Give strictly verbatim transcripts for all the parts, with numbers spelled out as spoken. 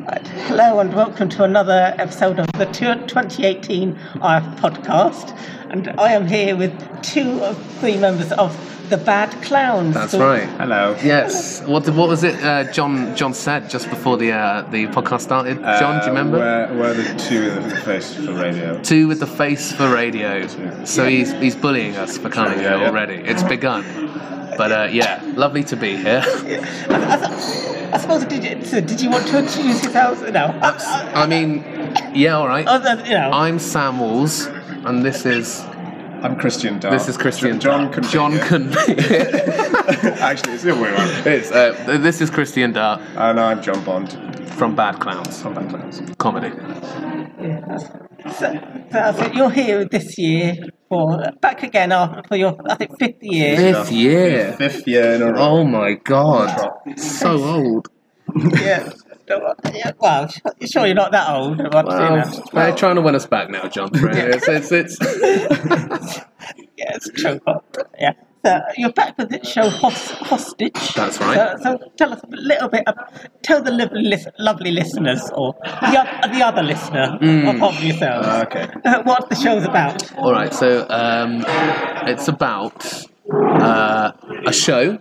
Hello and welcome to another episode of the twenty eighteen I F podcast, and I am here with two of three members of the Bad Clowns. That's so, right. Hello. Yes. What did, what was it? Uh, John John said just before the uh, the podcast started. John, Uh, do you remember? We're, we're the two with the face for radio. Two with the face for radio. So he's he's bullying us for coming Yeah, here yeah. already. It's begun. But uh, yeah, lovely to be here. I, I, I suppose did you, so did you want to introduce yourselves? No. I, I mean, yeah, all right. I, you know. I'm Sam Walls, and this is I'm Christian Dart. this is Christian. John can John be here. can be here. Actually, it's the other way around. It's, uh, this is Christian Dart And I'm John Bond from Bad Clowns from Bad Clowns. Comedy. Yeah. So, so, so you're here this year for back again after for your I think fifth year. Fifth year. Fifth year in a row. Oh my god, so old. Yeah. Yeah, well, sure you're not that old. But, Well, you know. they're trying to win us back now, John. It's, it's, it's Yeah, it's true. Yeah. So you're back with the show Host- Hostage. That's right. So, so tell us a little bit. Of, tell the lovely, lis- lovely listeners, or the, o- the other listener, Mm. of yourselves, Uh, okay. uh, what the show's about. all right. So um, it's about uh, a show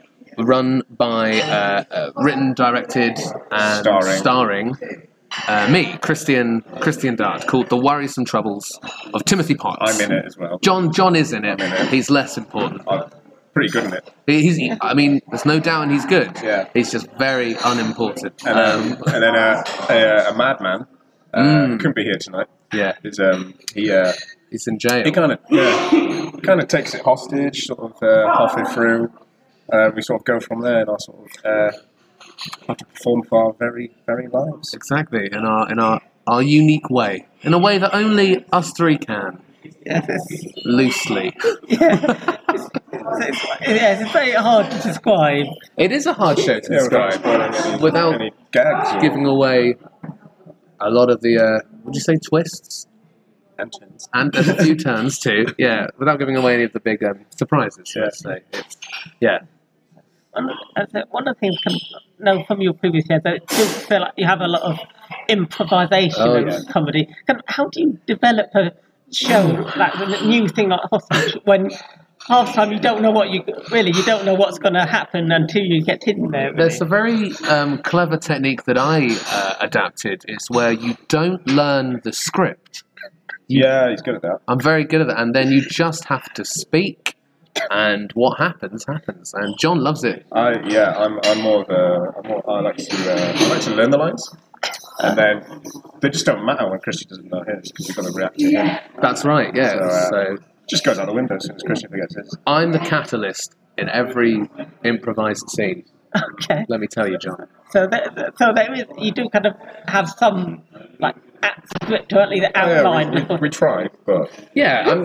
run by, uh, uh, written, directed, and Starring. starring uh, me, Christian Christian Dart, called The Worrisome Troubles of Timothy Potts. I'm in it as well. John John is in it. I'm in it. He's less important. I'm pretty good in it. He's. I mean, there's no doubt he's good. Yeah. He's just very unimportant. And, um, Um, and then uh, a, a madman uh, Mm. who couldn't be here tonight. yeah, Is um he uh he's in jail. he kind of yeah kind of takes it hostage sort of uh, halfway through. Uh, we sort of go from there and I sort of uh, have to perform for our very very lives. Exactly, in our in our, our unique way, in a way that only us three can, Yes, it's, loosely. yeah, it's, it's, yes, it's very hard to describe. It is a hard show to Yeah, without describe spoiling any, without any gags or giving away a lot of the. Uh, would you say twists? tensions. And there's a few turns too. Yeah, without giving away any of the big um, surprises. Yeah. Let's say. It's, yeah. One of, I said, one of the things can know from your previous years that you feel like you have a lot of improvisation Oh, and yeah. comedy. Can, how do you develop a show like a new thing like Hostage when half the time you don't know what you really you don't know what's going to happen until you get in there? Really. There's a very um, clever technique that I uh, adapted. Is where you don't learn the script. You- Yeah, he's good at that. I'm very good at that, and then you just have to speak, and what happens happens. And John loves it. I yeah, I'm I'm more of a I'm more, I like to uh, I like to learn the lines, and then they just don't matter when Christian doesn't know his because you've got to react to him. That's right. Yeah. So, uh, So Just goes out the window as soon as Christian forgets his. I'm the catalyst in every improvised scene. Okay, Let me tell you, John. so there, so there is you do kind of have some like at script or at least outline Yeah, we, before. we, we try, but Yeah. I'm,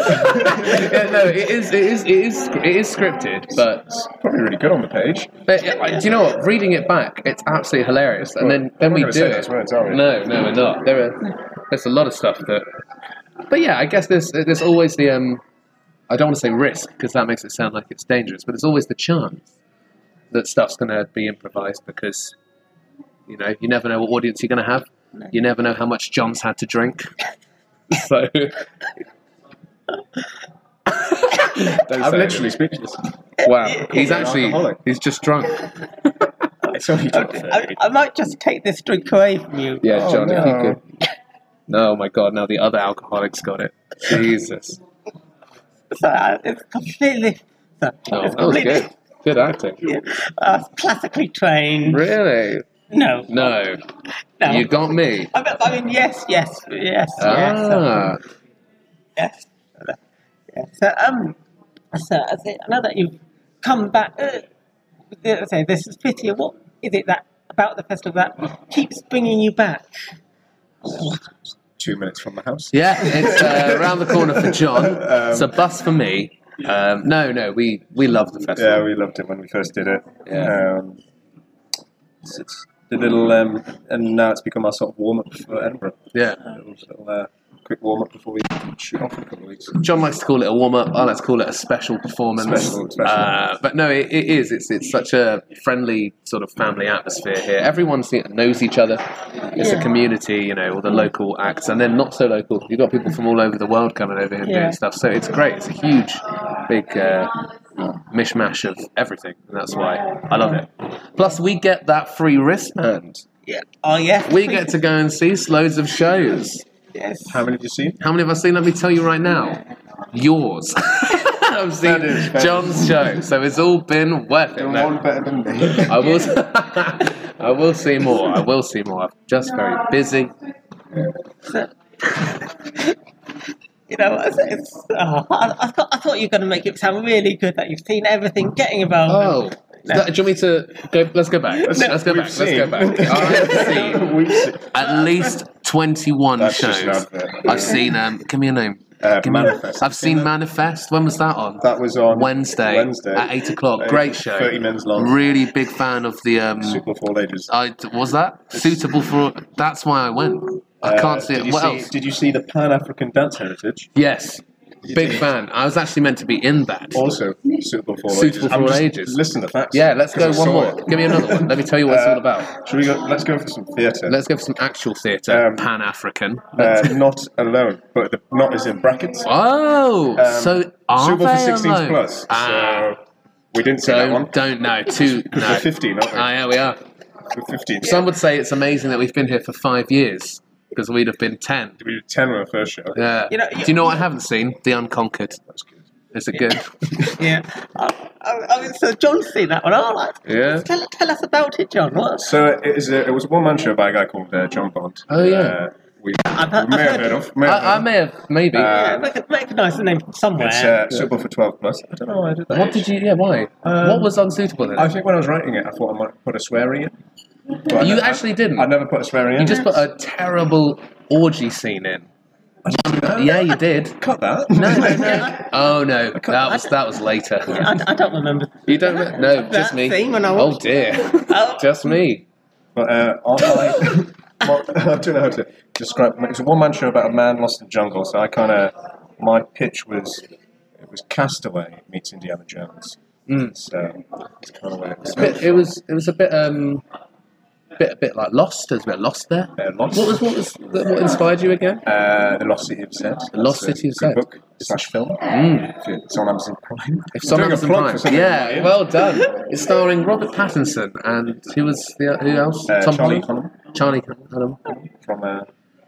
yeah. No. It is. It is. It is. It is scripted, but. it's probably really good on the page. But uh, do you know what? Reading it back, it's absolutely hilarious. And then, then We're we not do gonna say it. those words, are we? No, no, we're not. There are there's a lot of stuff that. But yeah, I guess there's there's always the um. I don't want to say risk because that makes it sound like it's dangerous, but there's always the chance that stuff's going to be improvised because, you know, you never know what audience you're going to have. No. You never know how much John's had to drink. So. I'm literally speechless. Wow, he's He's an actually alcoholic. he's just drunk. It's only top I, I might just take this drink away from you. Yeah, Oh, John, if no. you could. No, oh my God! Now the other alcoholics got it. Jesus. So uh, it's completely. So, No, it's that was completely good. Good acting. Yeah, uh, classically trained. Really? No, No. no. You got me. I mean, I mean, yes, yes, yes, yes, uh, Ah. yes. yes. So, um, so I say, now that you've come back, uh, I say this is pity. What is it that about the festival that keeps bringing you back? two minutes from the house. Yeah, it's uh, around the corner for John. It's a bus for me. Um, no, no, we, we love the festival. Yeah, we loved it when we first did it. Yeah. Um, it's, it's the little, um, and now it's become our sort of warm up for Edinburgh. Yeah. Little, little, uh, quick warm up before we shoot off in a couple of weeks. John likes to call it a warm up. I like to call it a special performance. Special, special. Uh, but no, it, it is. It's it's such a friendly sort of family atmosphere here. Everyone see- knows each other. It's a Yeah. community, you know, all the local acts, and then not so local. You've got people from all over the world coming over here and Yeah. doing stuff. So it's great. It's a huge, big uh, mishmash of everything, and that's why I love it. Plus, we get that free wristband. Yeah. Oh yeah. We get to go and see loads of shows. Yes. How many have you seen? How many have I seen? Let me tell you right now. Yours. I've seen That is fair. John's show, so it's all been worth it. Doing No, one better than me. I will. I will see more. I will see more. I'm just very busy. So, you know, it's, it's, oh, I, I, thought, I thought you were going to make it sound really good that you've seen everything getting involved. Oh, No. do you want me to go? Let's go back. Let's, No, let's go we've back. Let's go seen. back. I've seen We've seen. at least twenty-one That's just an shows. advert. I've seen. Um, give me a name. Uh, Give me- Manifest. I've seen Manifest. When was that on? That was on Wednesday, Wednesday at eight o'clock. Uh, Great show. thirty minutes long. Really big fan of the. Um, Super for all ages. I was that suitable for. That's why I went. I Uh, can't see did it. you What see, else? Did you see the Pan African Dance Heritage? Yes, You big did. fan. I was actually meant to be in that. Also suitable for all Suitable ages. for I'm all just- ages. Listen to the facts. Yeah, let's go 'cause I one saw more. it. Give me another one. Let me tell you what it's Uh, all about. Should we go? Let's go for some theatre. Let's go for some actual theatre. Um, Pan African. Uh, not alone, but the not is in brackets. Oh, Um, so are suitable they for sixteens alone? plus. Ah, So we didn't see that one. don't don't know. Two Because no. we're fifteen, aren't we? Ah, yeah, we are. We're fifteen. Some would say it's amazing that we've been here for five years because we'd have been ten. We did ten on the first show. Yeah. You know, Do you know what I haven't seen? The Unconquered. That's good. Is it good? Yeah. I, I, I mean, so John's seen that one. Oh, like, Yeah. Tell, tell us about it, John. What? So it, is a, it was a one-man show by a guy called uh, John Bond. Oh, yeah. Uh, we, I've we heard- may I've have heard- heard of. May have I, I heard may have, maybe. Uh, Yeah, rec- recognise the name from somewhere. of. It's uh, suitable for twelve plus. I don't know why I did that. what did you? Yeah, why? Um, what was unsuitable in I it? think when I was writing it, I thought I might put a swearing in. But I You never- actually didn't? I never put a swearing in. You just put a terrible orgy scene in. I didn't do that. Yeah, you did. Cut that. No, no, no. Oh no, that was that was later. I, I don't remember. You don't? re- No, just That me. scene when I Oh watched- dear, Oh. just me. But uh, I, well, I don't know how to describe. It was a one-man show about a man lost in the jungle. So I kind of, my pitch was, it was Castaway meets Indiana Jones. Mm. So it's kind of where it was. Bit, it was it was a bit um, bit a bit like Lost. There's a bit of Lost there. Uh, Lost. What was what was what inspired you again? Uh, the Lost City of Zed. The Lost It's a City of good Zed. book slash film. Mm. If It's on Amazon Prime. If Doing someone a has plug Prime. for something Yeah, like it. well done. It's starring Robert Pattinson and who was the who else? Uh, Tom Charlie Holland? Hunnam Charlie Hunnam. from uh,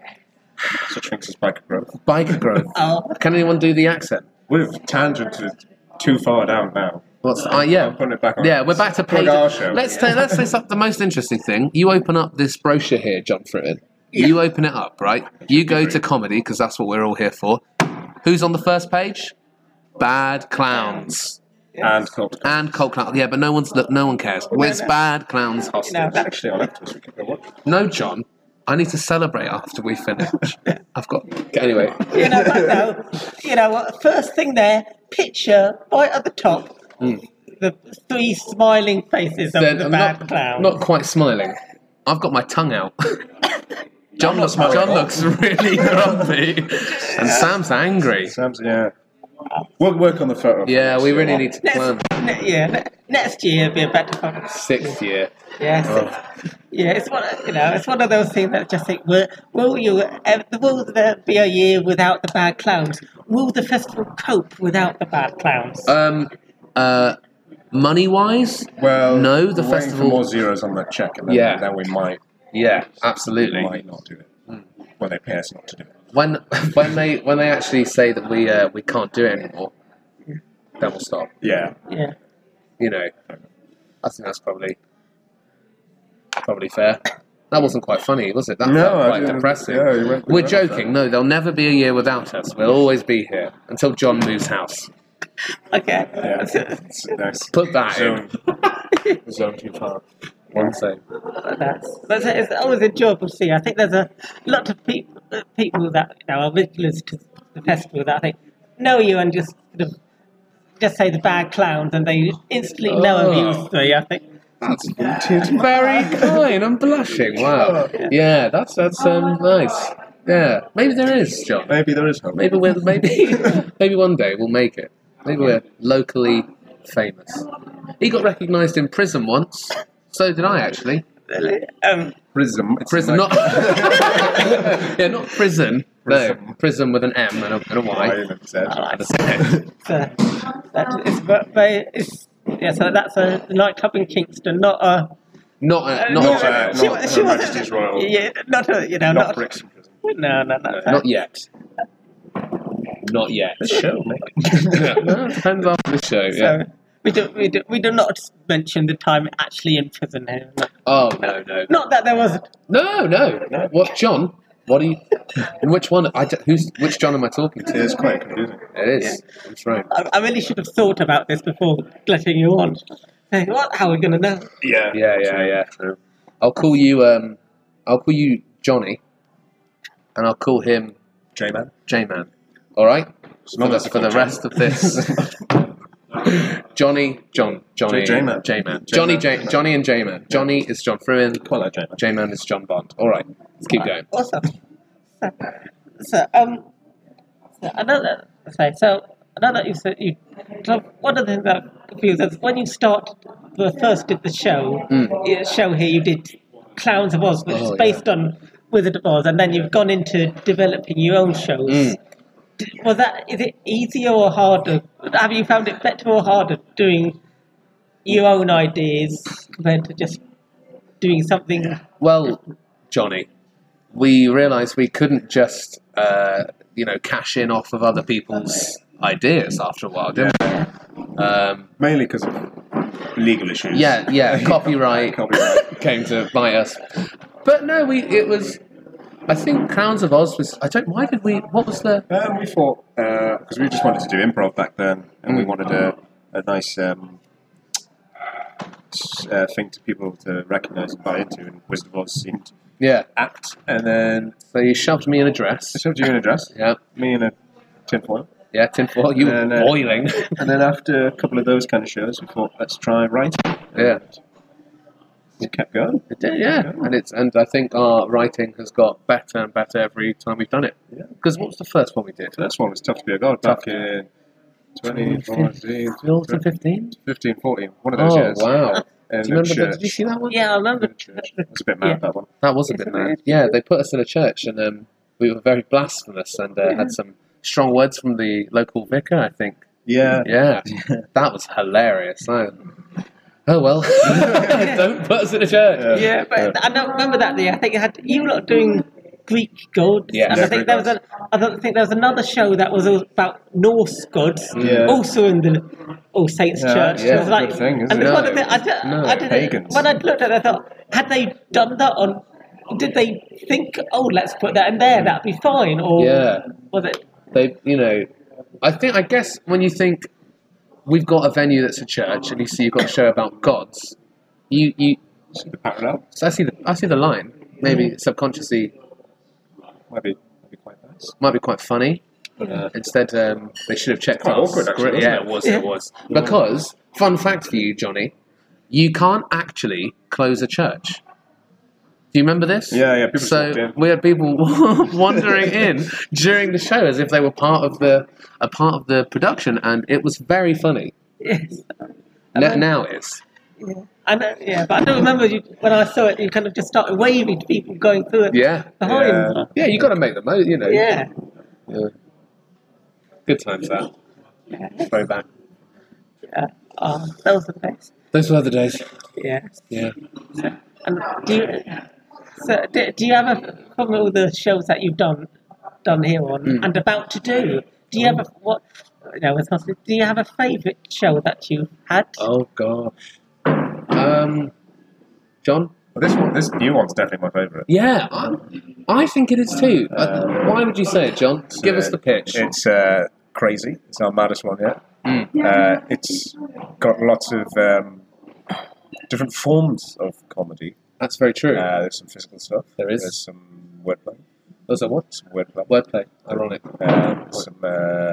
such things as Biker Grove. Biker Grove. Oh, Can anyone do the accent? We've tangented too far down now. What's uh, yeah? I'm putting it back on. Yeah, we're back to Plug page. our show. Let's say let's say something. The most interesting thing. You open up this brochure here, John Fritton. You open it up, right? You go to comedy because that's what we're all here for. Who's on the first page? Bad clowns And Cult. and cult clowns. Yeah, but no one's look. No one cares. It's bad clowns hostage. you know, that, Actually, on after this, we could go watch. No, John. I need to celebrate after we finish. I've got anyway. you know, but no, you know what? First thing there, picture right at the top, Mm. the three smiling faces of Then the I'm bad not, clown. not quite smiling. I've got my tongue out. John, not looks, smiling John at all. looks really grumpy, and Sam's angry. Sam's, yeah. We'll work on the photo. Yeah, we really need to Next, plan. ne- yeah, ne- next year will be a better one. Sixth year. Yes. Oh. Yeah, it's one. Of, you know, it's one of those things that just think, will, will you? Uh, will there be a year without the bad clowns? Will the festival cope without the bad clowns? Um, uh, money wise, Well, no, the we're waiting festival- for more zeros on that check, and then, Yeah. then we might yeah, absolutely. might not do it when they pay us not to do it. When when they when they actually say that we uh, we can't do it anymore, then we'll stop. Yeah, yeah. You know, I think that's probably probably fair. That wasn't quite funny, was it? That No, felt I quite didn't- depressing. yeah, you went- We're you went joking. No, there'll never be a year without us. We'll always be here until John moves house. Okay. yeah. It's nice. Put that Zone, in. zone too far. One thing. That's, that's it's always enjoyable to see. I think there's a lot of people people that you know are regulars to the festival that I think know you and just sort of just say the bad clowns and they instantly know of Oh. you three. I think. That's very kind. I'm blushing. Wow. Yeah, that's that's um nice. Yeah, maybe there is, John. Maybe there is hope. Maybe we're maybe maybe one day we'll make it. Maybe we're locally famous. He got recognised in prison once. So did I actually. Really? Um, Prism. It's Prison, like- not yeah, not prison. Prism. No, prison with an M and a, and a Y. I even said. And a Z. so, that is, but, but it's, yeah, so that's a nightclub in Kingston, not a. Not a, uh, not not a, a- she, not she Her wasn't- Majesty's Royal- Yeah, not a, you know, Not not. Brixton Prison. No, no, no. not yet. Not yet. The show, mate. No, it depends after the show. Yeah. So we do, we do, we do not mention the time actually in prison here. No. Oh no no Not that there was. no no. What John? What are you? And which one? I don't- who's which John am I talking to? It's quite confusing. It is. That's right. I, I really should have thought about this before letting you on. Hey, what? How are we going to know? Yeah. Yeah yeah yeah. True. I'll call you. Um, I'll call you Johnny, and I'll call him J-Man. J-Man. All right. For not the, as for the full rest of this. Johnny, John, Johnny, J- J-Man. J-Man, J-Man. Johnny, J, Johnny, and J-Man. Johnny is John Fruin. Quite like J-Man. J-Man is John Bond. All right, let's keep going. Awesome. So, so um, so another. Say so another. You said you. So one of the things that confused us when you start the first did the show. Mm. uh, Show here you did Clowns of Oz, which Oh, is based on Wizard of Oz, and then you've gone into developing your own shows. Mm. D- Was that is it easier or harder? Have you found it better or harder doing your own ideas compared to just doing something? Well, Johnny, we realised we couldn't just, uh, you know, cash in off of other people's ideas after a while, didn't we? Um, Mainly because of legal issues. yeah, yeah, copyright Copyright. came to bite us. But no, we it was. I think Clowns of Oz was. I don't. Why did we? What was the? Um, we thought, because we just wanted to do improv back then, and we Mm. wanted a, a nice um, s- uh, thing to people to recognise and buy into, and Wizard of Oz seemed Yeah. apt. And then So you shoved me in a dress. I showed you in a dress, Yeah. me in a tinfoil. Yeah. Tinfoil. You were And, uh, boiling. And then after a couple of those kind of shows, we thought, let's try writing. Yeah. And it kept going. It did, yeah, and it's and I think our writing has got better and better every time we've done it. Yeah. Because what was the first one we did? The first one was Tough to Be a God back in twenty fourteen, twenty fifteen. fifteen, fourteen, one of those Oh years. wow! In Do you remember? a That, church. did you see that one? Yeah, I remember. In a church. It was a bit mad, Yeah. that one. That was a Yes, bit it mad. is. Yeah, they put us in a church and um, we were very blasphemous and uh, had some strong words from the local vicar. I think. Yeah. Yeah, that was hilarious. I, oh well, don't put us in a church. Yeah. Yeah, but I don't remember that. Yeah, I think it had you lot doing Greek gods, Yeah. and Yeah, I think Greek there was a, I don't think there was another show that was all about Norse gods, Yeah. also in the All Saints Yeah, Church. yeah, It was like, good thing, isn't and it? one of the, I, did, No, I did, pagans. when I looked at it, I thought, had they done that on? Did they think, oh, let's put that in there, that'd be fine, or Yeah. was it? They, you know, I think I guess when you think we've got a venue that's a church and you see you've got a show about gods, you you. See the parallel. So I see the I see the line. Maybe subconsciously Might be, might be quite nice. might be quite funny. Uh, Instead, um, they should have checked Quite our awkward, actually, script. Yeah, wasn't it was. it? It was because fun fact for you, Johnny, you can't actually close a church. Do you remember this? Yeah, yeah, people just so walked in. we had people wandering in during the show as if they were part of the a part of the production, and it was very funny. Yes. N- now it is. Yeah. I know, yeah, but I don't remember you, when I saw it. You kind of just started waving to people going through it Yeah, behind. Yeah. yeah. You got to make the most. You know. Yeah. Yeah. Good times that. Yeah. Throwback. Yeah. Oh, those are the best. Those were the days. Yeah. Yeah. So, and do you, so do, do you have a from all the shows that you've done done here on Mm. and about to do? Do you have a what? You know, it's not, do you have a favourite show that you had? Oh gosh. Um, John. but this one, this new one's definitely my favourite. Yeah, I, I think it is too. Uh, why would you say it, John? Give us the pitch. It's uh, crazy. It's our maddest one yet. Mm. Uh, it's got lots of um, different forms of comedy. That's very true. Uh, there's some physical stuff. There is. There's some wordplay. Those are what? Some wordplay. Wordplay. Ironic. Um, some uh,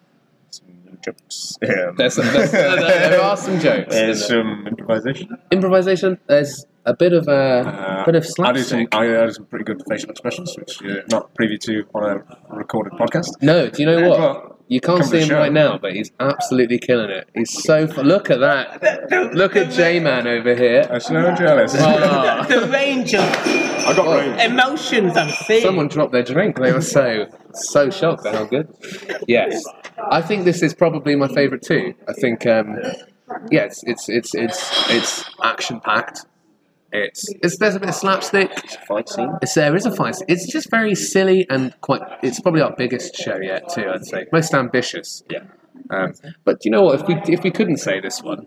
some jokes. Um, There's some, there's, there are some jokes. There's isn't there? some improvisation. Improvisation. There's a bit of a Uh, bit of I do some. slapstick. I uh, do some pretty good facial expressions, which you're not privy to on a recorded podcast. No, do you know what? Well, You can't come to see the him show. right now, but he's absolutely killing it. He's so fu- look at that. Look at J-Man over here. I'm so jealous. Ah. The range of I got range. emotions I'm seeing. Someone dropped their drink. They were so so shocked at how good. Yes, I think this is probably my favourite too. I think, um, yeah, it's it's it's it's, it's action packed. It's, it's there's a bit of slapstick. Fight scene. It's, there is a fight. It's just very silly and quite. It's probably our biggest show yet too. I'd say most ambitious. Yeah. Um, but you know what? If we if we couldn't say this one,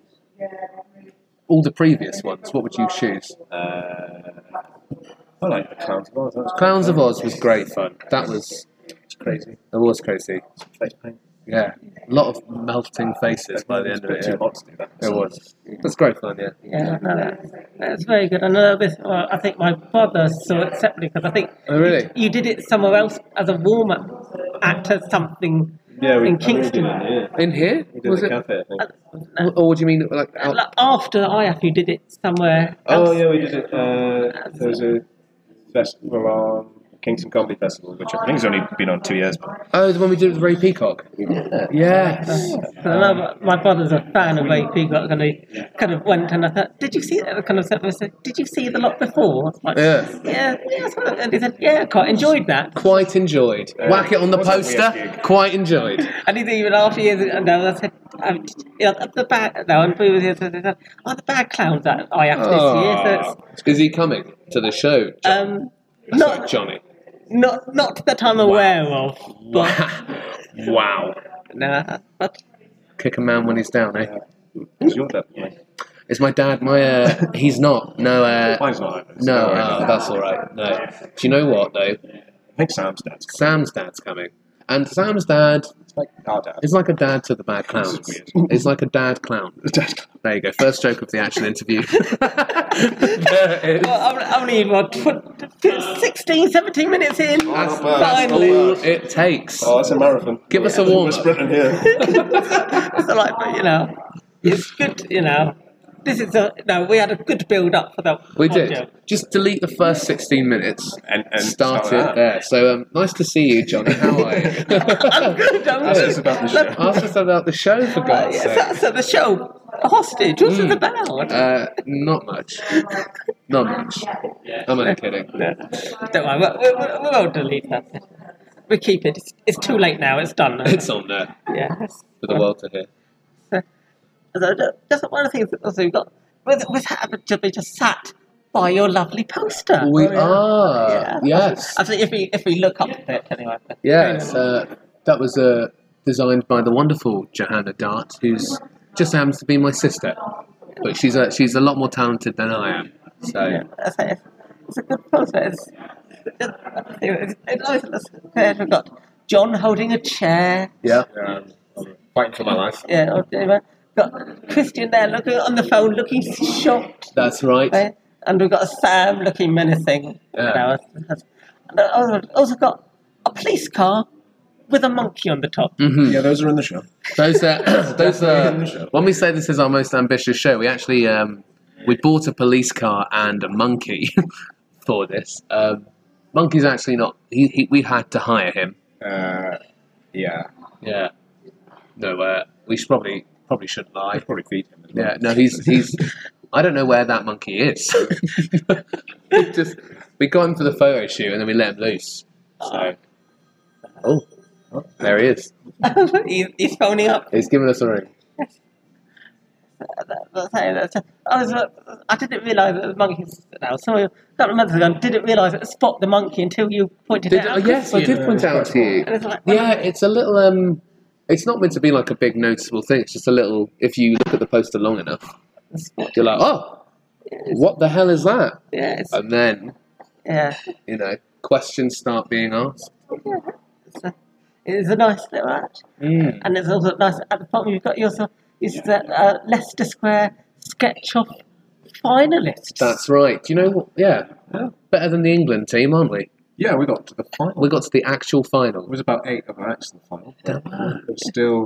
all the previous ones, what would you choose? Uh, I like the Clowns of Oz. That was Clowns of fun. Oz was great fun. That was It's crazy. it was crazy. Face paint. Yeah, a lot of melting faces by the end of it. Too Yeah. hot to do that. It was. That's great fun. Yeah. Yeah, no, that's, that's very good. I know this. Well, I think my brother saw it separately because I think Oh really? you did it somewhere else as a warm up act as something Yeah, we, in I mean, we did Kingston. it, yeah. In here? We did Was the it? cafe, I think. Uh, Or would you mean like? Out- like after I F, you did it somewhere else. Oh yeah, we did it. Uh, there was a festival on Kingston Comedy Festival, which I think has only been on two years. But Oh, the one we did with Ray Peacock. Yes. I know my- my brother's a fan of Ray Peacock, and he kind of went and I thought, "Did you see that?" I kind of said, I said, "Did you see the lot before?" I was like, Yeah. yeah, yeah. so- And he said, "Yeah, I quite enjoyed that." Quite enjoyed. Whack it on the Wasn't a poster. weird gig. Quite enjoyed. And he's even after years ago, I said, um, you know, the bad, no, and previous years, they said, "Oh, the bad clowns that I have this year." So it's, Is he coming to the show? um, Sorry, not, Johnny. not, not that I'm aware of, but Wow. nah, but Kick a man when he's down, eh? it's your dad. Yeah. Is my dad my, uh, he's not. No, uh, Mine's not. either. It's no, all right. uh, that's alright. No. Do you know what, though? I think Sam's dad's. Sam's dad's coming. And Sam's dad It's like our dad. is like a dad to the bad clowns. This is weird. He's like a dad clown. There you go. First joke of the actual interview. There it is. well, I'm only what, tw- sixteen, seventeen minutes in. That's That's finally. all it takes. Oh, it's a marathon. Give us a We're warm up. sprinting here. So like, but, you know, it's good, you know. This is a no. We had a good build up for that. We one did. joke. Just delete the first sixteen minutes. And, and Start start it there. So, um, nice to see you, Johnny. How are you? I'm good. I'm Ask good. us about the show. Look, Ask us about the show, for uh, God's yeah, sake. so, so the show, Hostage. What's it about? Uh, not much. Not much. I'm only kidding. No, don't worry. We, we, we won't delete that. We keep it. It's, it's too late now. It's done. It's on there Yeah. for the world to hear. So, so just one of the things that also we've got. We we happened to be just sat by your lovely poster. We Oh, yeah. are. Yeah. Yes. I think if we if we look up at it anyway. Yes. Uh, that was uh, designed by the wonderful Johanna Dart, who's just happens to be my sister. But she's a, she's a lot more talented than I am. So, Yeah, that's it. It's a good poster. It's, it's, it's, it's always looks good. We've got John holding a chair. yeah. Yeah, I'm fighting for my life. Yeah, or- we've got Christian there looking on the phone, looking shocked. That's right. Right? And we've got Sam looking menacing. Yeah. You know, and I've also got a police car with a monkey on the top. hmm Yeah, those are in the show. Those are, those Definitely. are, when we say this is our most ambitious show, we actually, um, we bought a police car and a monkey for this. Um, monkey's actually not, he, he, we had to hire him. Uh, yeah, Yeah. No, uh, we should probably, probably shouldn't lie. I'd probably feed him. as well. Yeah, no, he's, he's, I don't know where that monkey is. We just, we got him for the photo shoot and then we let him loose. So, oh, there he is. He, he's phoning up. He's giving us a ring. I was, uh, I didn't realise that the monkeys. Now, some a couple of months ago, didn't realise it spot the monkey until you pointed Did, it oh, out. yes, I did Yeah, point it's out quite to you. And it's like, Yeah, it's a little. Um, it's not meant to be like a big noticeable thing. It's just a little. If you look at the poster long enough, you're like, oh, what the hell is that? Yeah, it's, And then yeah. you know, questions start being asked. It's a, it's a nice little act. Mm. And it's also nice at the bottom. You've got yourself. Is the uh, Leicester Square sketch off finalists. That's right. Do you know what? Yeah, better than the England team, aren't we? Yeah, we got to the final. We got to the actual It final. was about eight of our acts in the final. Damn. It was still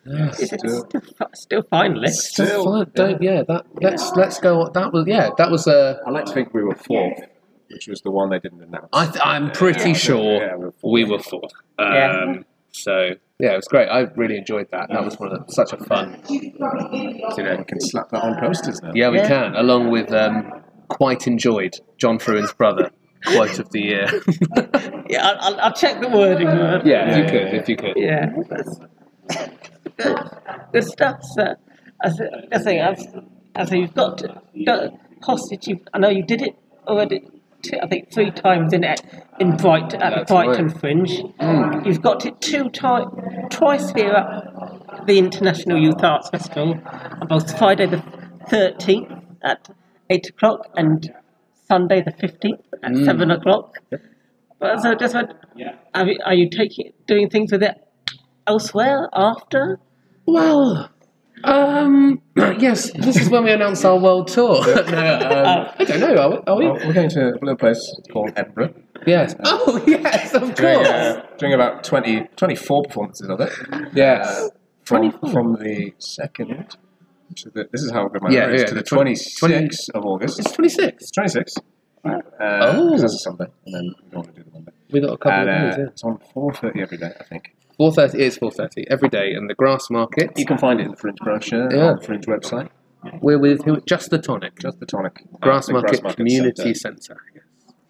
Yeah, It's still, still, fi- still finalists. Still Still, fun. Don't, yeah, that let's let's go. on- That was yeah. That was uh, I like to think we were fourth, which was the one they didn't announce. I th- I'm pretty Yeah. sure Yeah, we were fourth. we were fourth. Um, Yeah. So yeah, it was great. I really enjoyed that. That was one of the, such a fun. You know, We can slap that on posters now. yeah, we Yeah. can. Along with um, quite enjoyed John Fruin's brother quote of the year. Yeah, I'll, I'll, I'll check the wording. Word. yeah, if you Yeah, could, yeah, if you could. Yeah. That's good. Good stuff. So, I th- I think I've, I think you've got, to, got hostage. You, I know you did it already. Two, I think three times in it in Bright at That's the Brighton right. Fringe. You've got it two times, twice here at the International Youth Arts Festival, on both Friday the thirteenth at eight o'clock and Sunday the fifteenth at Mm. seven o'clock. But so just what, are you, are you taking doing things with it elsewhere after? Well, um, yes, this is when we announce our world tour. no, um, I don't know. Are we? Are we? Well, we're going to a little place called Edinburgh. Yes. Oh, yes, of Doing, course. uh, doing about twenty, twenty-four performances of it. Yes. From, twenty-four? from the second, to the, this is how good my Yeah, memory is, yeah, to the the twenty- twenty-sixth of August. It's twenty-six. It's twenty-six. Uh, Oh. because that's a Sunday, and then we don't want to do the Monday. We got a couple And, of uh, days. Yeah. it's on four thirty every day, I think. Four thirty. It is four thirty every day in the Grass Market. You can find it in the Fringe brochure Yeah. on the Fringe website. We're with who? Just the Tonic. Just the tonic. Grass Uh, the Market Grass Community Centre. Centre. Yes.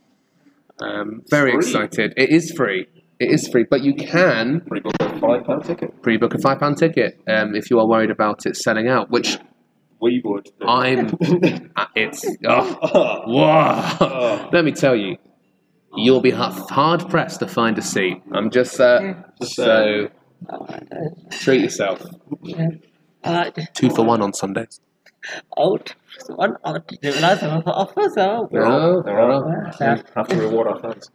Um, very Free. excited. It is free. It is free, but you can Pre-book a five pound ticket. pre-book a five pound ticket um, if you are worried about it selling out. Which We would. I'm. uh, it's. Oh, wow. Let me tell you, you'll be hard pressed to find a seat. I'm just uh, so treat yourself. Yeah. I like to, Two for one on Sundays. oh, one, I didn't realise there were offers. Oh, There are. There are. Yeah. We have to reward our fans.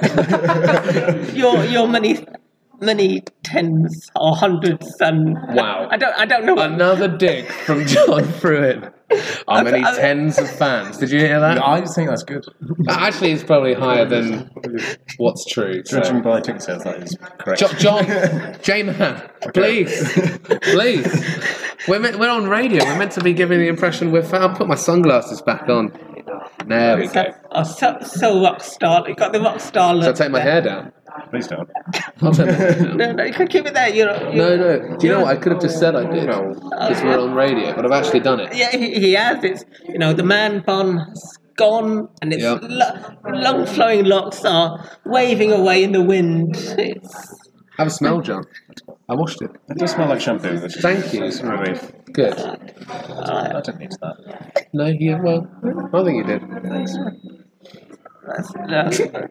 yeah. your your many many tens or hundreds and Wow. I don't I don't know. What, Another dig from John Fruin. How many I- I- tens of fans? Did you hear that? I just think that's good. Actually, it's probably higher than what's true. so- Judging by ticket sales, that is correct. Jo- John, J-Man, please, please. We're, meant, we're on radio. We're meant to be giving the impression we're. I'll put my sunglasses back on. There we go. oh, so, so rock star. You got the rock star look. So I take my hair down. Please don't. I'll take my hair down. No, no, you can keep it there. You're, you're, No, no. Do you know what? I could have just said I did because we're on radio, but I've actually done it. Yeah, he, he has. It's you know the man bun has gone, and its Yep. lo- long flowing locks are waving away in the wind. It's Have a smell, John. I washed it. It does smell like shampoo. Which Thank you. It's a relief. Good. I don't need that. No, you well. I think you did. that's, no.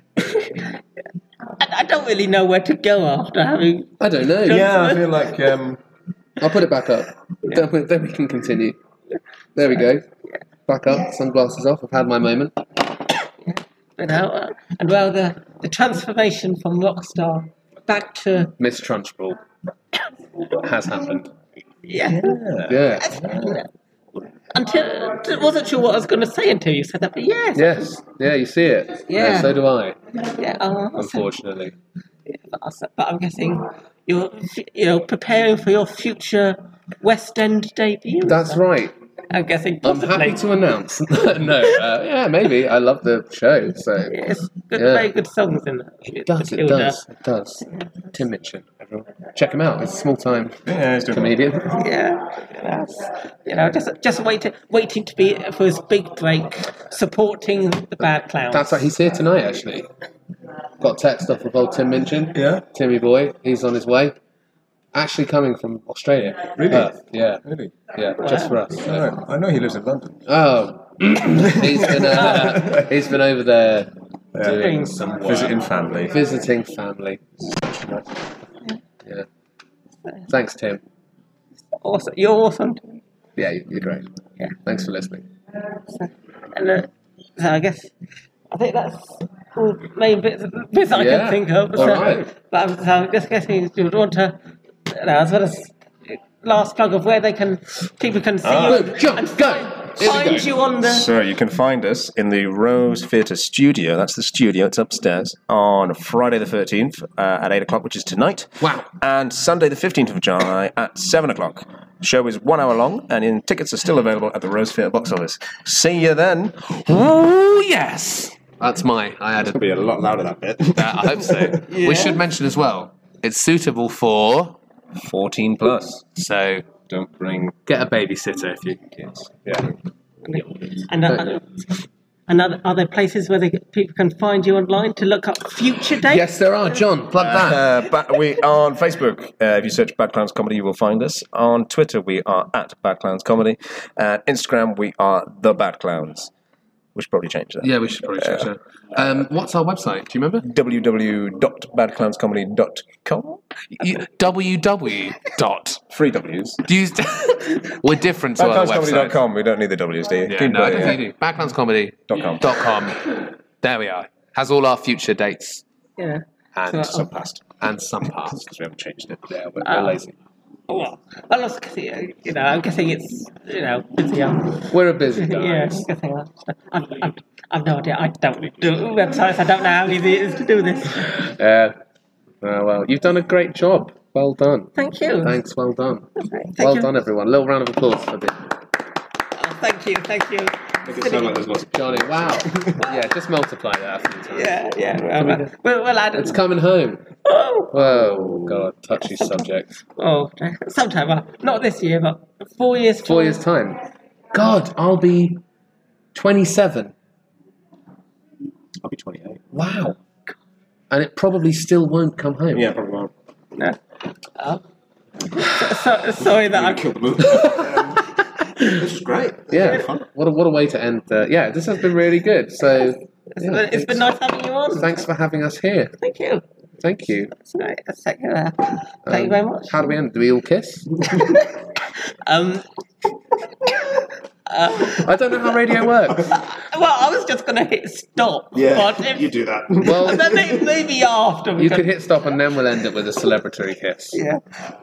I, I don't really know where to go after having. I don't know. Yeah, I feel like um, I'll put it back up. Then, we, then we can continue. There we go. Back up. Sunglasses off. I've had my moment. You know, uh, and well, the the transformation from Rockstar back to Miss Trunchbull has happened. yeah. Yeah. Until I wasn't sure what I was going to say until you said that, but yes, Yes. Yeah, you see it. Yeah. so do I, yeah. Oh, unfortunately. but but I'm guessing you're you know preparing for your future West End debut. That's right. I'm guessing I'm possibly. happy to announce. no, uh, yeah, maybe. I love the show, so. Yes, good, Yeah. very good songs in that. It does, it does, it does. Tim Minchin, everyone. Check him out. He's a small-time yeah, it's doing comedian. Yeah, that's, you know, just just waiting, waiting to be for his big break, supporting the Bad Clowns. That's right, he's here tonight, actually. Got a text off of old Tim Minchin. Yeah. Timmy boy, he's on his way. Actually coming from Australia. Really? Perth, yeah, Really? yeah, just for us. I know, I know he lives in London. Oh, he's been uh, he's been over there Yeah. doing some work. Visiting family. visiting family. Yeah. Thanks, Tim. Awesome, you're awesome. Yeah, you're great. Yeah. Thanks for listening. And uh, so I guess I think that's all the main bits, bits I Yeah. can think of. All So, right. But I'm, so I'm just guessing you would want to, you know, as well as last plug of where they can people can see Ah. you. Boom, jump, go. Here we go. find you on the? So you can find us in the Rose Theatre studio. That's the studio. It's upstairs on Friday the thirteenth uh, at eight o'clock, which is tonight. Wow. And Sunday the fifteenth of July at seven o'clock. The show is one hour long, and in tickets are still available at the Rose Theatre box office. See you then. Oh, yes. That's my, I added. Be a lot louder that bit. Uh, I hope so. Yeah. We should mention as well, it's suitable for, fourteen plus. so Don't bring get a babysitter if you kids. Yeah. And uh, and are, are there places where they, people can find you online to look up future dates? Yes, there are. John, plug that. Uh, but we are on Facebook. Uh, if you search Bad Clowns Comedy, you will find us. On Twitter, we are at Bad Clowns Comedy. And Instagram, we are The Bad Clowns. We should probably change that. Yeah, we should probably check that. Um, what's our website? Do you remember? w w w dot bad clowns comedy dot com. You, W W dot. Three W's. Do you, we're different to bad other clowns comedy dot websites. com. We don't need the W's, do you? Yeah, Keep no, I it, don't yeah. think you do. backlands comedy dot com. There we are. Has all our future dates Yeah. and So, Some past. and some past. Because we haven't changed it. Yeah, we're, Oh. we're lazy. Well, well, I was guessing, you know, I'm guessing it's, you know, busier. We're a busy guys. Yeah, I'm guessing. uh, I've, I've, I've no idea. I don't do websites. I don't know how easy it is to do this. Yeah. Uh, well, you've done a great job. Well done. Thank you. Thanks. Well done. Thank well you. done, everyone. A little round of applause for this. Oh, thank you. Thank you. Make it sound like there's lots of Johnny, wow. Yeah, just multiply that a few times. Yeah, yeah. Well, well, well, I don't. It's coming home. Oh, Whoa, God, touchy subject. oh, sometime. uh, Not this year, but four years. Four years' time. God, I'll be twenty-seven. I'll be twenty-eight. Wow. And it probably still won't come home. Yeah, probably won't. No. Oh. So, so, sorry that I'm. Killed the movie. This is great. Yeah. What a, what a way to end. Uh, yeah, this has been really good. So, yeah, It's been nice having you on. thanks for having us here. Thank you. Thank you. That's great. That's Thank you, uh, thank you Um, very much. How do we end? Do we all kiss? Um. uh, I don't know how radio works. well, I was just gonna hit stop. Yeah, but if, you do that. Well, And then maybe, maybe after we you can- could hit stop and then we'll end it with a celebratory kiss. Yeah.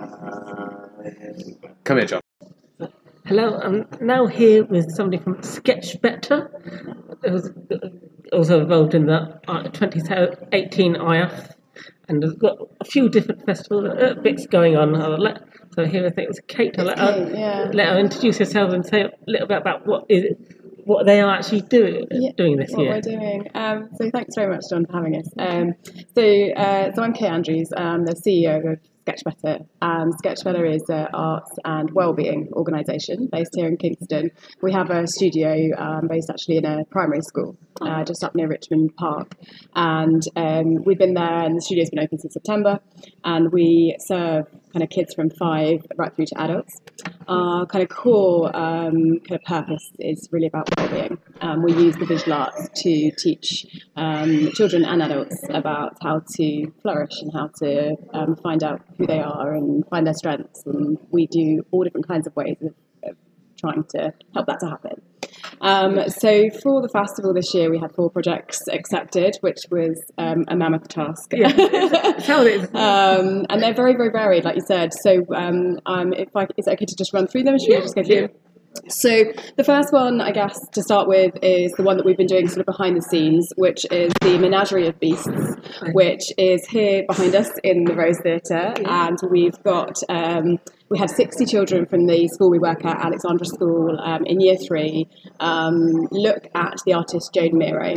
Come here, John. Hello, I'm now here with somebody from Sketch Better, who's also involved in the uh, twenty eighteen I F, and has got a few different festival uh, bits going on. I'll let, so here I think it's Kate. I'll let, her, Kate, yeah. let her introduce herself and say a little bit about what is what they are actually doing Yeah, doing this what year. we're doing. Um, so thanks very much, John, for having us. Um, so, uh, so I'm Kay Andrews. I'm the C E O of Sketch Better. Um, Sketch Better is an arts and wellbeing organisation based here in Kingston. We have a studio um, based actually in a primary school uh, just up near Richmond Park, and um, we've been there. And the studio's been open since September, and we serve kind of kids from five right through to adults. Our kind of core um, kind of purpose is really about wellbeing. Um, we use the visual arts to teach um, children and adults about how to flourish and how to um, find out who they are and find their strengths. And we do all different kinds of ways of, of trying to help that to happen. Um, so for the festival this year, we had four projects accepted, which was um, a mammoth task. Yeah. Tell it. um, and they're very, very varied, like you said. So um, um, if I, is it okay to just run through them? Should Yeah. we just go through Yeah. them? So the first one, I guess, to start with is the one that we've been doing sort of behind the scenes, which is the Menagerie of Beasts, which is here behind us in the Rose Theatre. And we've got, um, we had sixty children from the school we work at, Alexandra School, um, in year three, um, look at the artist Joan Miro.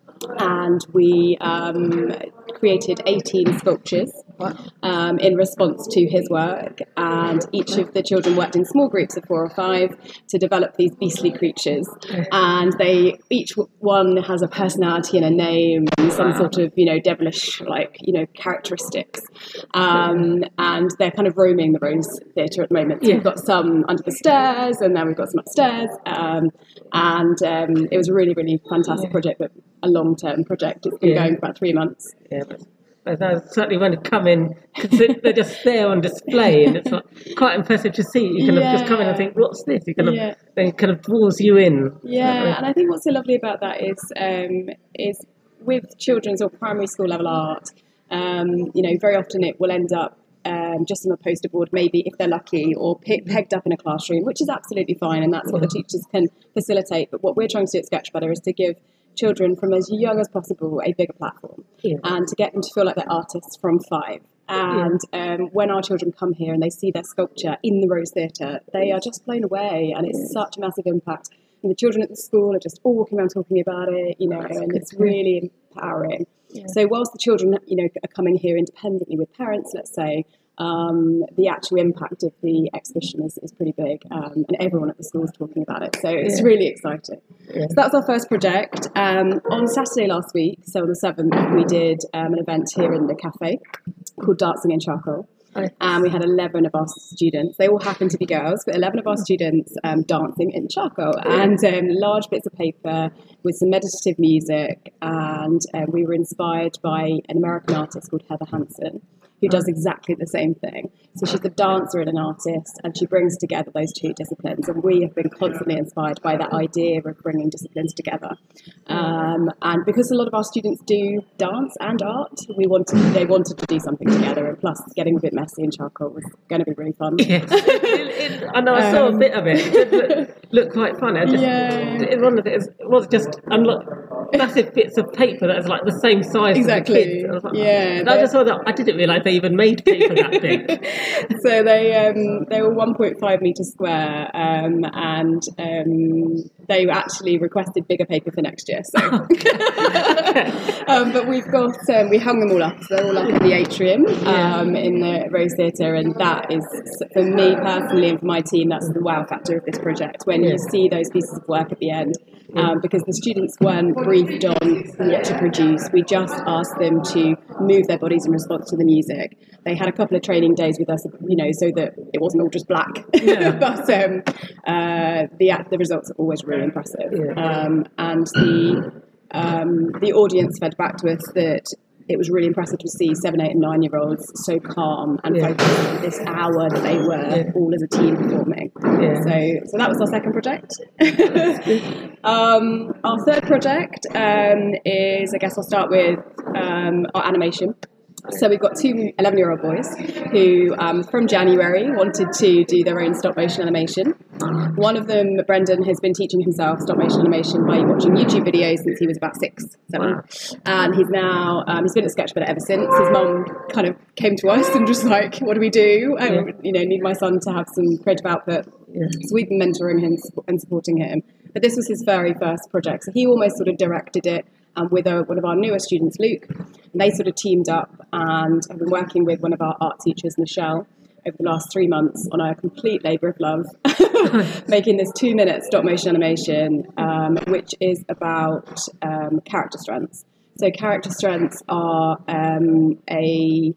And we um, created eighteen sculptures um, in response to his work, and each of the children worked in small groups of four or five to develop these beastly creatures. And they each one has a personality and a name and some sort of, you know, devilish, like, you know, characteristics. Um, and they're kind of roaming the Rose Theatre at the moment. So Yeah. we've got some under the stairs, and then we've got some upstairs. Um, and um, it was a really, really fantastic Yeah. project, but a long-term project. It's been Yeah. going for about three months. Yeah, but but I certainly want to come in because they're just there on display, and it's like quite impressive to see. You kind of just come in and think, "What's this?" You kind of Yeah. they kind of draws you in. Yeah, and I think what's so lovely about that is um, is with children's or primary school level art, um, you know, very often it will end up um, just on a poster board, maybe if they're lucky, or pe- pegged up in a classroom, which is absolutely fine, and that's what the teachers can facilitate. But what we're trying to do at Sketch Better is to give children from as young as possible a bigger platform, Yeah. and to get them to feel like they're artists from five. And um, when our children come here and they see their sculpture in the Rose Theatre, they are just blown away, and it's such a massive impact. And the children at the school are just all walking around talking about it, you know, and it's really empowering. Yeah. So whilst the children, you know, are coming here independently with parents, let's say, um, the actual impact of the exhibition is, is pretty big, um, and everyone at the school is talking about it. So it's Yeah. really exciting. Yeah. So that's our first project. Um, on Saturday last week, so on the seventh, we did um, an event here in the cafe called Dancing in Charcoal. Nice. And we had eleven of our students. They all happened to be girls, but eleven of our students um, dancing in charcoal, and um, large bits of paper with some meditative music. And uh, we were inspired by an American artist called Heather Hansen, who does exactly the same thing. So she's a dancer and an artist, and she brings together those two disciplines. And we have been constantly inspired by that idea of bringing disciplines together. Um, and because a lot of our students do dance and art, we wanted they wanted to do something together. And plus, getting a bit messy in charcoal was going to be really fun. Yes. it, it, I know I saw a Um, bit of it. It did look, look quite fun. I just, Yeah. it, one of it, is, it was just unlock, massive bits of paper that was like the same size Exactly. as the kids. I was like, Yeah, and I just saw that. I didn't realise they even made paper that big. So they um, they were one point five metres square, um, and um, they actually requested bigger paper for next year. So, um, but we've got um, we hung them all up. So they're all up in the atrium um, in the Rose Theatre, and that is, for me personally and for my team, that's the wow factor of this project. When Yeah. you see those pieces of work at the end, um, because the students weren't briefed on what to produce, we just asked them to move their bodies in response to the music. They had a couple of training days with us, you know, so that it wasn't all just black. Yeah. But um, uh, the the results are always really impressive, Yeah. um, and the um, the audience fed back to us that it was really impressive to see seven, eight, and nine year olds so calm and Yeah. focused for this hour that they were Yeah. all as a team performing. Yeah. So, so that was our second project. um, our third project um, is, I guess I'll start with um, our animation. So we've got two eleven-year-old boys who, um, from January, wanted to do their own stop-motion animation. One of them, Brendan, has been teaching himself stop-motion animation by watching YouTube videos since he was about six, seven. Wow. And he's now, um, he's been at Sketch Better ever since. His mum kind of came to us and just like, what do we do? I, Yeah. you know, need my son to have some creative output. Yeah. So we've been mentoring him and supporting him. But this was his very first project. So he almost sort of directed it um, with a, one of our newer students, Luke. And they sort of teamed up and have been working with one of our art teachers, Michelle, over the last three months on a complete labour of love, making this two-minute stop-motion animation, um, which is about um, character strengths. So character strengths are um, a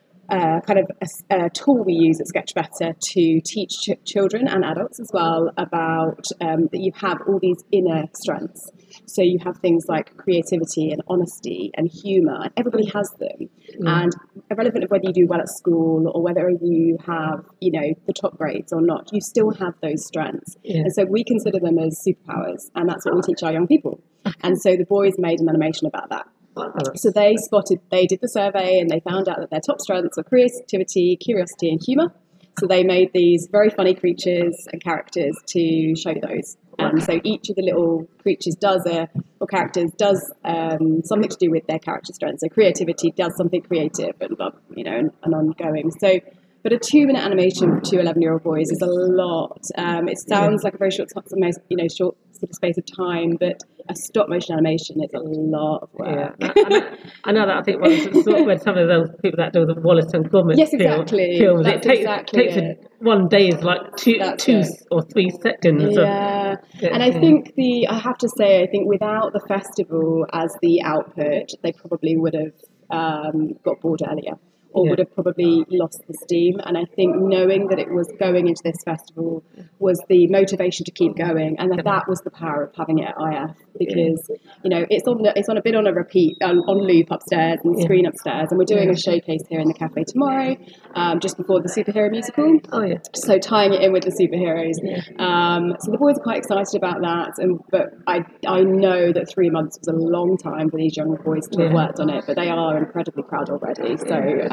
Uh, kind of a, a tool we use at Sketch Better to teach ch- children and adults as well about um, that you have all these inner strengths. So you have things like creativity and honesty and humour, and everybody has them. Mm. And irrelevant of whether you do well at school or whether you have, you know, the top grades or not, you still have those strengths. Yeah. And so we consider them as superpowers, and that's what we teach our young people. And so the boys made an animation about that. So they spotted, they did the survey and they found out that their top strengths were creativity, curiosity, and humour. So they made these very funny creatures and characters to show those. And so each of the little creatures does a, or characters does um, something to do with their character strengths. So creativity does something creative and, you know, and, and ongoing. So, but a two-minute animation for two eleven-year-old boys is a lot. Um, it sounds like a very short, you know, short sort of space of time, but a stop-motion animation is a lot of work. Yeah, I, I, know, I know that. I think when, sort of when some of those people that do the Wallace and Gromit Yes, film- exactly. films, That's it takes, exactly takes it. a, one day is like two, That's two it. or three seconds. Yeah, Of, and I think the I have to say I think without the festival as the output, they probably would have um, got bored earlier, or Yeah. would have probably lost the steam. And I think knowing that it was going into this festival was the motivation to keep going, and that, that was the power of having it at I F, because you know it's on the, it's on a bit on a repeat uh, on loop upstairs and Yeah. screen upstairs, and we're doing Yeah. a showcase here in the cafe tomorrow, um, just before the superhero musical. Oh yeah. So tying it in with the superheroes. Yeah. Um, so the boys are quite excited about that, and but I I know that three months was a long time for these young boys to have Yeah. worked on it, but they are incredibly proud already. So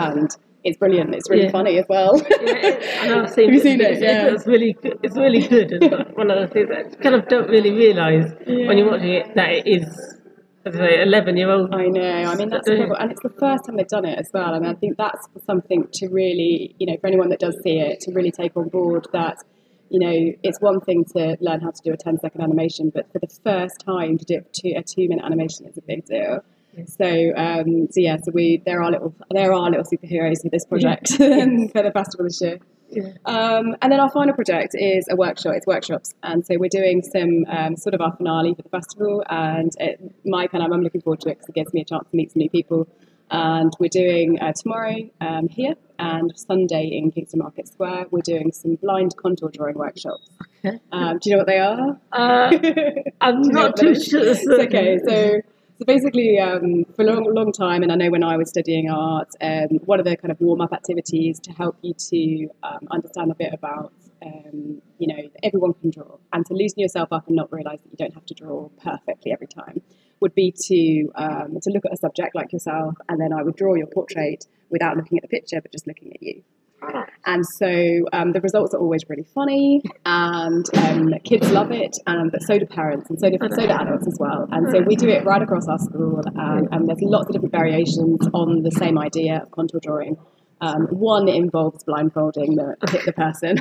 and it's brilliant. It's really Yeah. funny as well. Yeah, I know I've seen Have you it. seen it? It's, Yeah. it's really good. It's really good. It's like one of the things that you kind of don't really realise when you're watching it that it is, as I say, eleven year old. I know. I mean, that's incredible, and it's the first time they've done it as well. I mean, I think that's something to really, you know, for anyone that does see it, to really take on board that, you know, it's one thing to learn how to do a ten second animation, but for the first time to do two, a two minute animation is a big deal. So, um, so yeah, so we there are little there are little superheroes with this project for the festival this year. Yeah. Um, and then our final project is a workshop. It's workshops, and so we're doing some um, sort of our finale for the festival. And it, Mike and I'm, I'm looking forward to it because it gives me a chance to meet some new people. And we're doing uh, tomorrow um, here and Sunday in Kingston Market Square. We're doing some blind contour drawing workshops. Okay. Um, do you know what they are? Uh, I'm not too sure. It's okay, so. So basically, um, for a long, long time, and I know when I was studying art, um, one of the kind of warm-up activities to help you to um, understand a bit about, um, you know, that everyone can draw, and to loosen yourself up and not realise that you don't have to draw perfectly every time, would be to um, to look at a subject like yourself, and then I would draw your portrait without looking at the picture, but just looking at you. And so um, the results are always really funny, and um, kids love it, and but so do parents, and so do, so do adults as well. And so we do it right across our school, and, and there's lots of different variations on the same idea of contour drawing. Um, one involves blindfolding the, the person.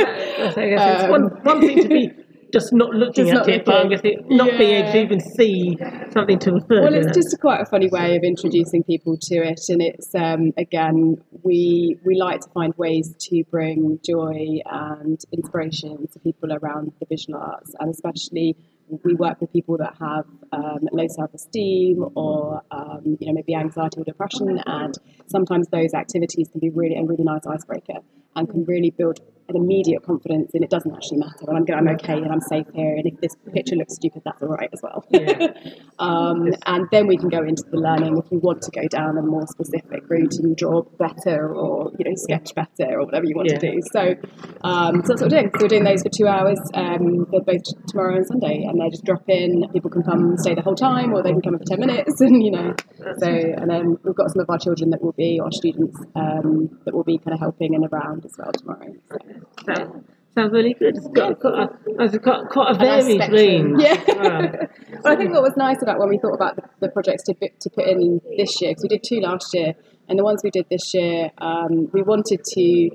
It's one, one thing to be just not looking Just at not it, but I looking. guess it, not Yeah. being able to even see something to refer Well, to. it's just quite a funny way of introducing people to it, and it's um, again we we like to find ways to bring joy and inspiration to people around the visual arts, and especially we work with people that have um, low self-esteem or um, you know maybe anxiety or depression, and sometimes those activities can be really a really nice icebreaker and can really build an immediate confidence in it doesn't actually matter, and I'm good, I'm okay, and I'm safe here, and if this picture looks stupid, that's all right as well. Yeah. um, and then we can go into the learning if you want to go down a more specific route and draw better or you know sketch better or whatever you want Yeah. to do. So, um, so that's what we're doing. So we're doing those for two hours, um, for both tomorrow and Sunday, and they just drop in. People can come and stay the whole time, or they can come in for ten minutes, and you know. So, and then we've got some of our children that will be our students um, that will be kind of helping and around as well tomorrow. So. Sounds, sounds really good. It's got, got, a, it's got quite a A nice varied spectrum. range. Yeah. Wow. Well, I think what was nice about when we thought about the, the projects to, to put in this year, because we did two last year, and the ones we did this year, um, we wanted to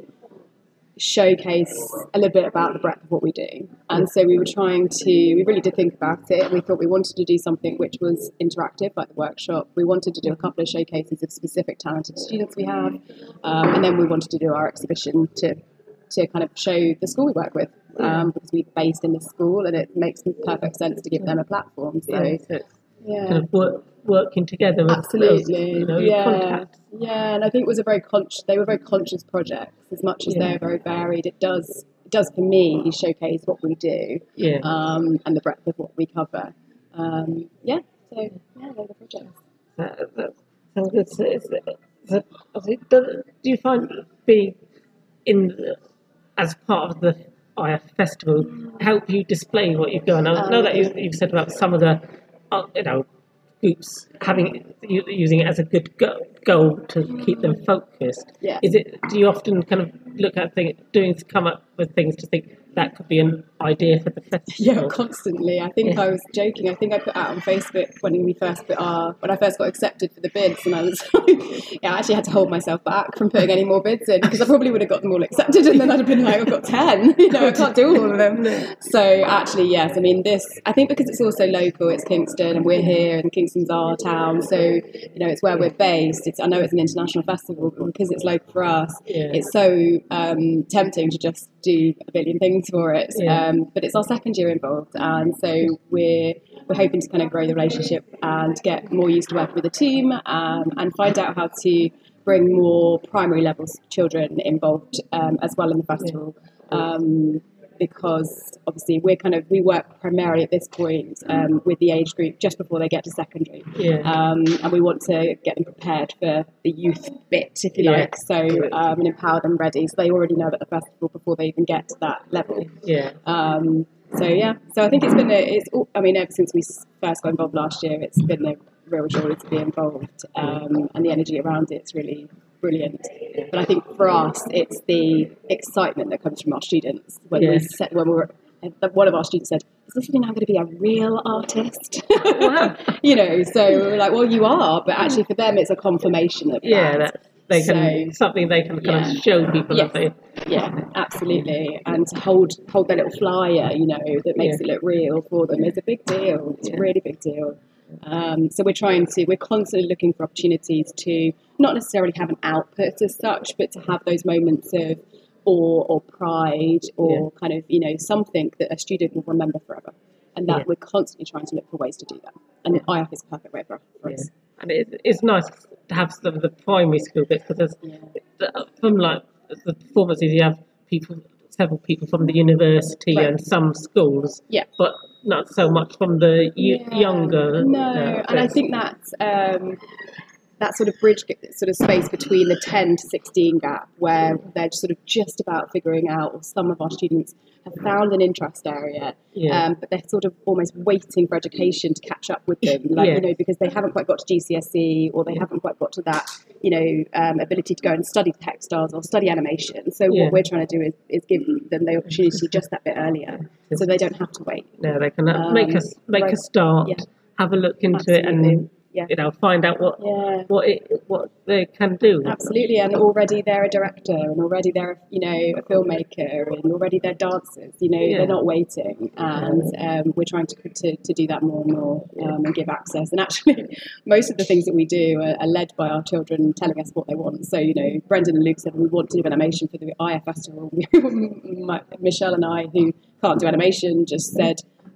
showcase a little bit about the breadth of what we do. And so we were trying to, we really did think about it, and we thought we wanted to do something which was interactive, like the workshop. We wanted to do a couple of showcases of specific talented students we have, um, and then we wanted to do our exhibition to to kind of show the school we work with, um, because we're based in this school, and it makes perfect sense to give them a platform. So, Yeah, so it's yeah. kind of work, working together with Absolutely, those, you know, yeah, contact. yeah, and I think it was a very conscious. They were very conscious projects, as much as Yeah. they're very varied. It does, it does for me showcase what we do, Yeah. um, and the breadth of what we cover. Um, yeah, so yeah, they're the projects. That, that sounds good. So, it's, so, it does, do you find being in the, as part of the I F festival help you display what you've done? I know that you, you've said about some of the, uh, you know, groups having u- using it as a good go- goal to keep them focused. Yeah. Is it? Do you often kind of look at things, doing come up with things to think that could be an idea for the festival? Yeah, constantly. I think Yeah. I was joking. I think I put out on Facebook when we first put our when I first got accepted for the bids, and I was yeah, I actually had to hold myself back from putting any more bids in because I probably would have got them all accepted, and then I'd have been like, I've got ten. You know, I can't do all of them. So actually, yes. I mean, this. I think because it's also local. It's Kingston, and we're here, and Kingston's our town. So you know, it's where we're based. It's I know it's an international festival, but because it's local for us, Yeah. it's so um, tempting to just do a billion things for it. Yeah. Um, but it's our second year involved, and so we're we're hoping to kind of grow the relationship and get more used to working with the team, um, and find out how to bring more primary levels children involved um, as well in the festival. Um, because obviously we're kind of we work primarily at this point um, with the age group just before they get to secondary, Yeah. um, and we want to get them prepared for the youth bit, if you Yeah. like, so um, and empower them ready so they already know about the festival before they even get to that level. Yeah. Um, so yeah, so I think it's been a, it's all, I mean ever since we first got involved last year, it's been a real joy to be involved, um, and the energy around it's really brilliant. But I think for us, it's the excitement that comes from our students when we Yes. set, when we were. One of our students said, "Is this now going to be a real artist?" Wow. You know, so we were like, "Well, you are," but actually for them, it's a confirmation of Yeah, that. that they can So- something they can kind Yeah. of show people Yes. that they. Yeah, absolutely. And to hold hold their little flyer, you know, that makes Yeah. it look real for them is a big deal. It's Yeah. a really big deal. Um, so we're trying to, we're constantly looking for opportunities to not necessarily have an output as such, but to have those moments of awe or pride or kind of, you know, something that a student will remember forever. And that Yeah. we're constantly trying to look for ways to do that. And I F is a perfect way for, for Yeah. us. And it, it's nice to have some of the primary school bits because Yeah. the, from like the performances you have people, several people from the university Right. and some schools, Yeah. but not so much from the y- Yeah. younger. No, uh, and I bits. think that's um, that sort of bridge, sort of space between the ten to sixteen gap, where they're sort of just about figuring out, or some of our students have found an interest area, Yeah. um, but they're sort of almost waiting for education to catch up with them, like Yeah. you know, because they haven't quite got to G C S E, or they haven't quite got to that, you know, um, ability to go and study textiles or study animation. So Yeah. what we're trying to do is, is give them the opportunity just that bit earlier, so they don't have to wait. No, they can uh, make Um, us make right. a start, Yeah. have a look into it, Absolutely. and Yeah. you know, find out what Yeah. what it what they can do. Absolutely, and already they're a director, and already they're, you know, a filmmaker, and already they're dancers. You know, Yeah. they're not waiting, and um, we're trying to, to to do that more and more, um, and give access. And actually, most of the things that we do are, are led by our children telling us what they want. So, you know, Brendan and Luke said we want to do animation for the I F Festival. My- Michelle and I, who can't do animation, just said,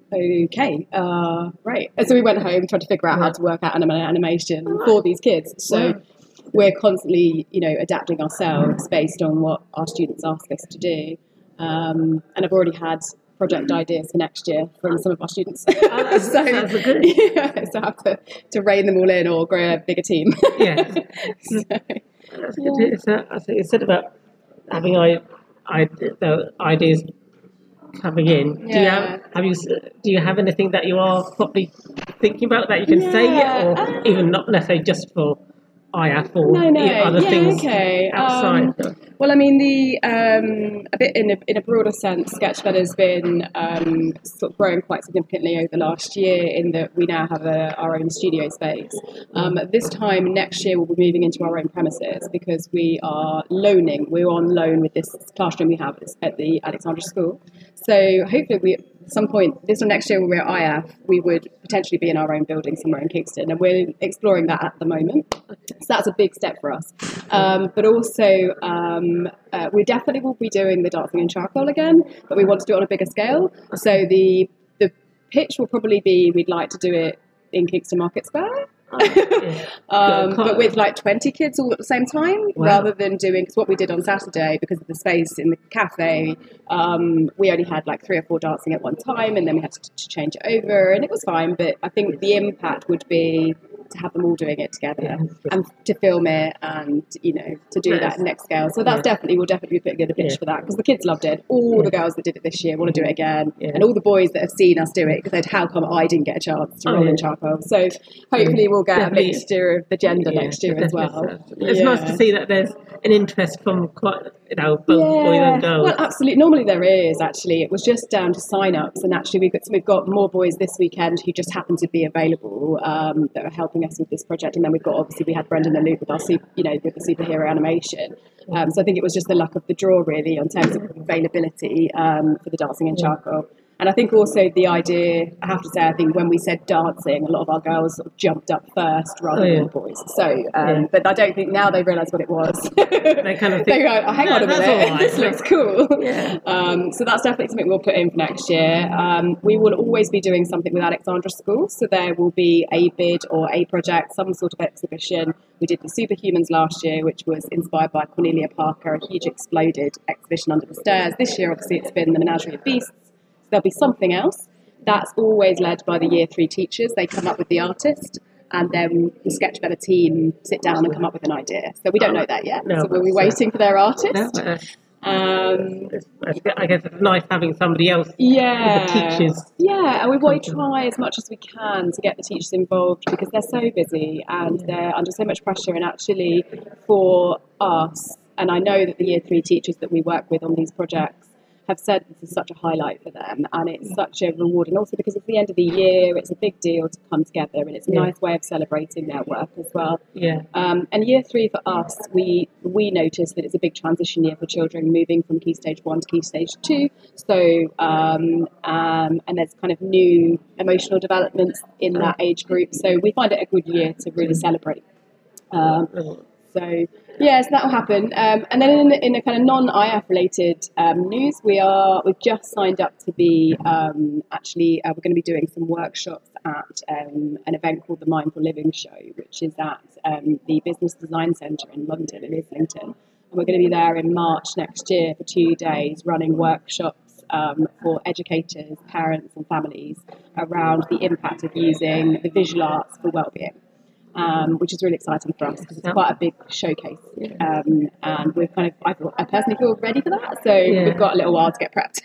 okay, uh, right. And so we went home trying to figure out how to work out anima- animation for these kids. So we're constantly, you know, adapting ourselves based on what our students ask us to do. Um, and I've already had project ideas for next year from some of our students. so that's good. yeah, so I have to, to rein them all in or grow a bigger team. Yeah. So, That's good. It's, uh, I think you said about having I, I, the ideas coming in. Do you Yeah. have have you s- do you have anything that you are probably thinking about that you can say yet, Yeah, or uh, even not necessarily just for I A F or No, no, e- other yeah, things okay. outside? Um, well, I mean, the um, a bit in a, in a broader sense, Sketchfed has been um, sort of growing quite significantly over the last year in that we now have a, our own studio space. Um, this time next year, we'll be moving into our own premises because we are loaning. We're on loan with this classroom we have at the Alexandra School. So hopefully, we at some point this or next year when we're at I A F, we would potentially be in our own building somewhere in Kingston, and we're exploring that at the moment. So that's a big step for us. Um, but also, um, uh, we definitely will be doing the dancing in charcoal again, but we want to do it on a bigger scale. So the the pitch will probably be we'd like to do it in Kingston Market Square. Yeah. Um, Quite- but with like twenty kids all at the same time, Wow. rather than doing, because what we did on Saturday, because of the space in the cafe, um, we only had like three or four dancing at one time, and then we had to, to change it over, and it was fine. But I think the impact would be to have them all doing it together Yeah. and to film it, and you know, to do Yes. that next scale. So that's Yeah. definitely we'll definitely be putting in a pitch Yeah. for that because the kids loved it. All Yeah. the girls that did it this year want to do it again, Yeah. and all the boys that have seen us do it because they'd how come I didn't get a chance to Oh, roll yeah. in charcoal. So hopefully we'll get Definitely. a mixture of the gender Yeah, next year as well. definitely. It's nice to Yeah. see that there's an interest from quite you know both boys and girls. Well, absolutely. Normally there is actually. It was just down to sign-ups, and actually we've got we've got more boys this weekend who just happen to be available um, that are helping us with this project, and then we've got obviously we had Brendan and Luke with our super, you know with the superhero animation. Um, so I think it was just the luck of the draw really in terms of availability um, for the dancing in charcoal. And I think also the idea, I have to say, I think when we said dancing, a lot of our girls sort of jumped up first rather Oh, yeah. than boys. So, um, Yeah. but I don't think now they realise what it was. They kind of think, they go, oh, hang "No, on a that's minute, all right." this looks cool. Yeah. Um, so that's definitely something we'll put in for next year. Um, we will always be doing something with Alexandra School, so there will be a bid or a project, some sort of exhibition. We did the Superhumans last year, which was inspired by Cornelia Parker, a huge exploded exhibition under the stairs. This year, obviously, it's been the Menagerie of Beasts. So there'll be something else. That's always led by the year three teachers. They come up with the artist, and then the Sketch Better team sit down and come up with an idea. So we don't know that yet. No, so we'll be but, uh, waiting for their artist. No, but, uh, Um, it's- I guess it's nice having somebody else yeah, with the teachers. Yeah, and we want to Content. try as much as we can to get the teachers involved because they're so busy and they're under so much pressure. And actually, for us, and I know that the year three teachers that we work with on these projects have said this is such a highlight for them, and it's such a reward, and also because it's the end of the year, it's a big deal to come together, and it's a Yeah. nice way of celebrating their work as well. Yeah. Um, and year three for us, we we noticed that it's a big transition year for children moving from key stage one to key stage two. So um, um, and there's kind of new emotional developments in that age group. So we find it a good year to really celebrate. Um, So yeah, so that will happen. Um, and then in, in a kind of non-I F related um, news, we are we've just signed up to be um, actually uh, we're going to be doing some workshops at um, an event called the Mindful Living Show, which is at um, the Business Design Centre in London, in Islington. And we're going to be there in March next year for two days, running workshops um, for educators, parents, and families around the impact of using the visual arts for wellbeing. Um, which is really exciting for us because it's quite a big showcase, um, and we're kind of I, feel, I personally feel ready for that. So Yeah. we've got a little while to get prepped.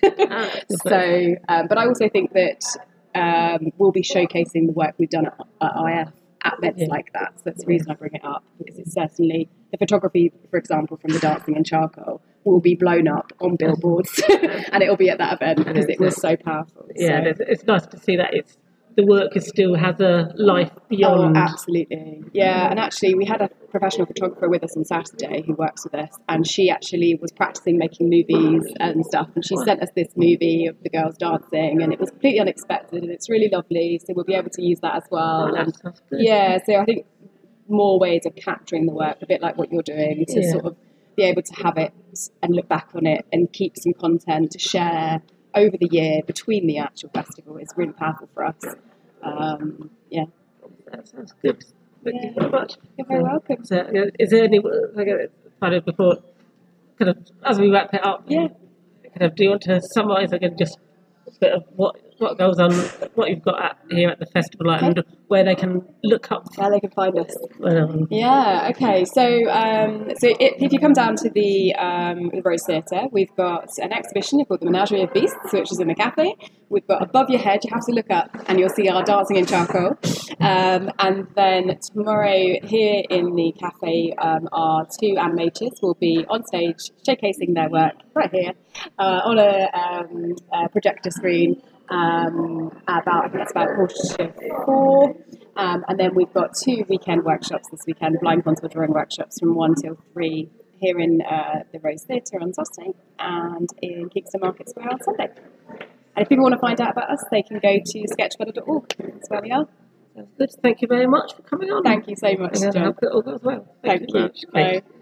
so, um, but I also think that um, we'll be showcasing the work we've done at, at I F at events Yeah. like that. So that's the reason I bring it up, because it's certainly the photography, for example, from the Dancing in Charcoal will be blown up on billboards, and it'll be at that event because it was so powerful. Yeah, So- it's, it's nice to see that it's the work is still has a life Oh, beyond. absolutely. Yeah, and actually we had a professional photographer with us on Saturday who works with us, and she actually was practicing making movies and stuff, and she sent us this movie of the girls dancing, and it was completely unexpected, and it's really lovely, so we'll be able to use that as well. That And sounds good. yeah, so I think more ways of capturing the work, a bit like what you're doing, to Yeah. sort of be able to have it and look back on it and keep some content to share over the year between the actual festival is really powerful for us. Um, yeah. That sounds good. Thank you Yeah. very much. You're very welcome. So, uh, is there any like, uh, kind of before, kind of as we wrap it up? Yeah. Kind of, do you want to summarise again just a bit of what what goes on, what you've got at, here at the festival, and where they can look up? Where they can find us. Um, Yeah, okay. So um, so it, if you come down to the, um, the Rose Theatre, we've got an exhibition called The Menagerie of Beasts, which is in the cafe. We've got above your head, you have to look up, and you'll see our Dancing in Charcoal. Um, and then tomorrow here in the cafe, um, our two animators will be on stage showcasing their work right here uh, on a, um, a projector screen. Um, about I think it's about quarter to four, um, and then we've got two weekend workshops this weekend, blind contour drawing workshops from one till three here in uh, the Rose Theatre on Saturday and in Kingston Market Square on Sunday. And if people want to find out about us, they can go to sketchbetter dot org. That's where we are. sounds good. Thank you very much for coming on. Thank you so much, And I John. hope it all goes well. Thank very you. much. Bye.